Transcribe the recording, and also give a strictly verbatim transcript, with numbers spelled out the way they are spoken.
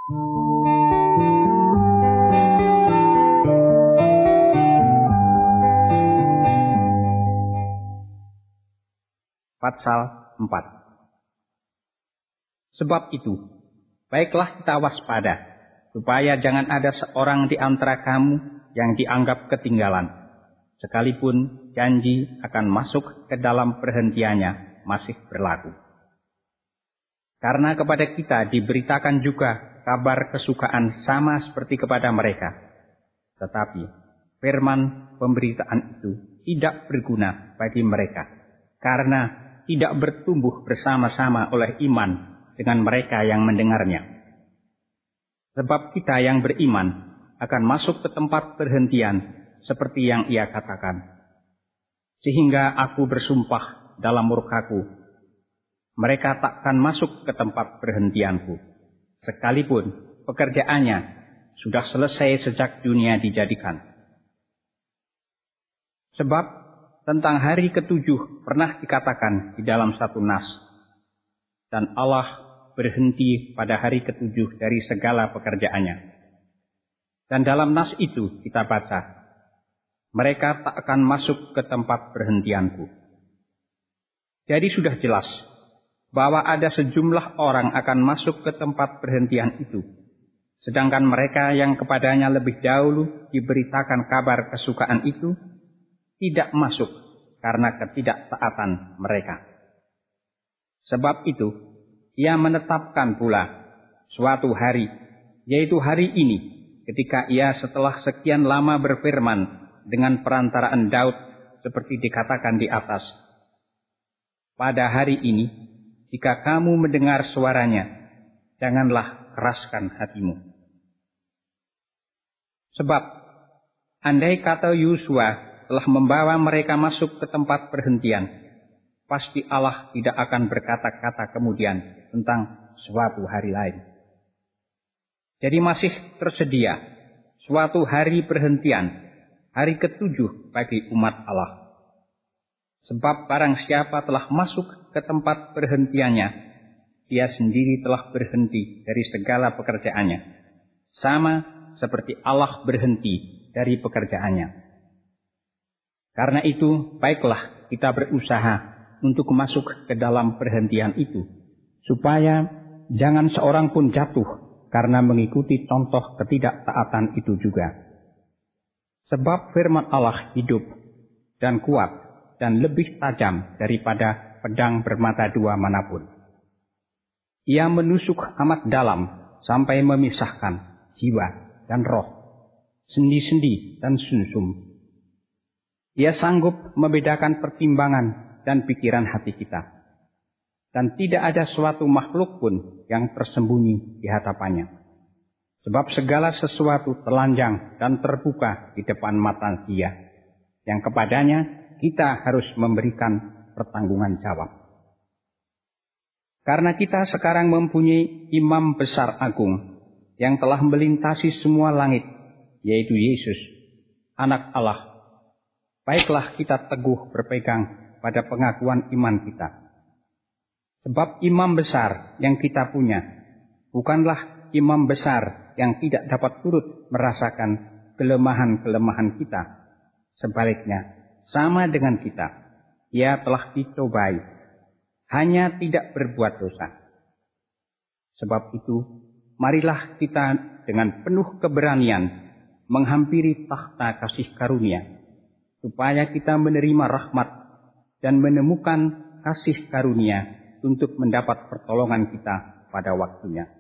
Pasal empat. Sebab itu, baiklah kita waspada, supaya jangan ada seorang di antara kamu yang dianggap ketinggalan, sekalipun janji akan masuk ke dalam perhentiannya masih berlaku. Karena kepada kita diberitakan juga kabar kesukaan sama seperti kepada mereka, tetapi firman pemberitaan itu tidak berguna bagi mereka, karena tidak bertumbuh bersama-sama oleh iman dengan mereka yang mendengarnya. Sebab kita yang beriman akan masuk ke tempat perhentian seperti yang ia katakan. Sehingga aku bersumpah dalam murkaku, mereka takkan masuk ke tempat perhentianku, sekalipun pekerjaannya sudah selesai sejak dunia dijadikan. Sebab tentang hari ketujuh pernah dikatakan di dalam satu nas, dan Allah berhenti pada hari ketujuh dari segala pekerjaannya. Dan dalam nas itu kita baca, mereka tak akan masuk ke tempat perhentianku. Jadi sudah jelas bahwa ada sejumlah orang akan masuk ke tempat perhentian itu, sedangkan mereka yang kepadanya lebih dahulu diberitakan kabar kesukaan itu tidak masuk karena ketidaktaatan mereka. Sebab itu, ia menetapkan pula suatu hari, yaitu hari ini, ketika ia setelah sekian lama berfirman dengan perantaraan Daud seperti dikatakan di atas. Pada hari ini, jika kamu mendengar suaranya, janganlah keraskan hatimu. Sebab, andai kata Yosua telah membawa mereka masuk ke tempat perhentian, pasti Allah tidak akan berkata-kata kemudian tentang suatu hari lain. Jadi masih tersedia suatu hari perhentian, hari ketujuh bagi umat Allah. Sebab barang siapa telah masuk ke tempat perhentiannya, dia sendiri telah berhenti dari segala pekerjaannya, sama seperti Allah berhenti dari pekerjaannya. Karena itu, baiklah kita berusaha untuk masuk ke dalam perhentian itu, supaya jangan seorang pun jatuh karena mengikuti contoh ketidaktaatan itu juga. Sebab firman Allah hidup dan kuat dan lebih tajam daripada pedang bermata dua manapun. Ia menusuk amat dalam sampai memisahkan jiwa dan roh, sendi-sendi dan sumsum. Ia sanggup membedakan pertimbangan dan pikiran hati kita. Dan tidak ada suatu makhluk pun yang tersembunyi di hadapannya. Sebab segala sesuatu telanjang dan terbuka di depan mata Dia, yang kepadanya kita harus memberikan pertanggungan jawab. Karena kita sekarang mempunyai imam besar agung yang telah melintasi semua langit, yaitu Yesus, Anak Allah. Baiklah kita teguh berpegang pada pengakuan iman kita. Sebab imam besar yang kita punya bukanlah imam besar yang tidak dapat turut merasakan kelemahan-kelemahan kita. Sebaliknya, sama dengan kita, ia telah dicobai, hanya tidak berbuat dosa. Sebab itu, marilah kita dengan penuh keberanian menghampiri takhta kasih karunia, supaya kita menerima rahmat dan menemukan kasih karunia untuk mendapat pertolongan kita pada waktunya.